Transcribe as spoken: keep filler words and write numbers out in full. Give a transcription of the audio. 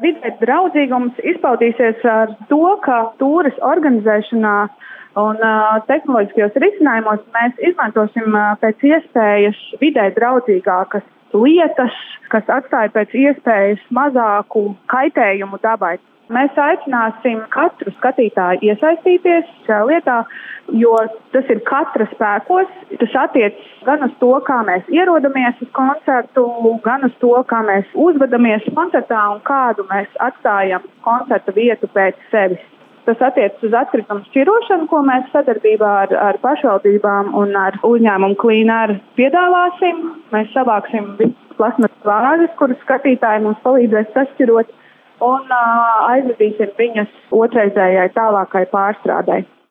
Vidē draudzīgums izpaudīsies ar to, ka tūres organizēšanā un uh, tehnoloģiskajos risinājumos mēs izmantosim uh, pēc iespējas vidē draudzīgākas lietas, kas atstāja pēc iespējas mazāku kaitējumu dabai. Mēs aicināsim katru skatītāju iesaistīties šajā lietā, jo tas ir katra spēkos. Tas attiecas gan uz to, kā mēs ierodamies uz koncertu, gan uz to, kā mēs uzvedamies koncertā un kādu mēs atstājam koncerta vietu pēc sevis. Tas attiecas uz atkritumu šķirošanu, ko mēs sadarbībā ar, ar pašvaldībām un ar uzņēmumu Clean Air piedāvāsim. Mēs savāksim visas plasmasas vāžas, kuras skatītāji mums palīdzēs sašķirot, un uh, aizvedīsim viņas otrreizējai tālākai pārstrādai.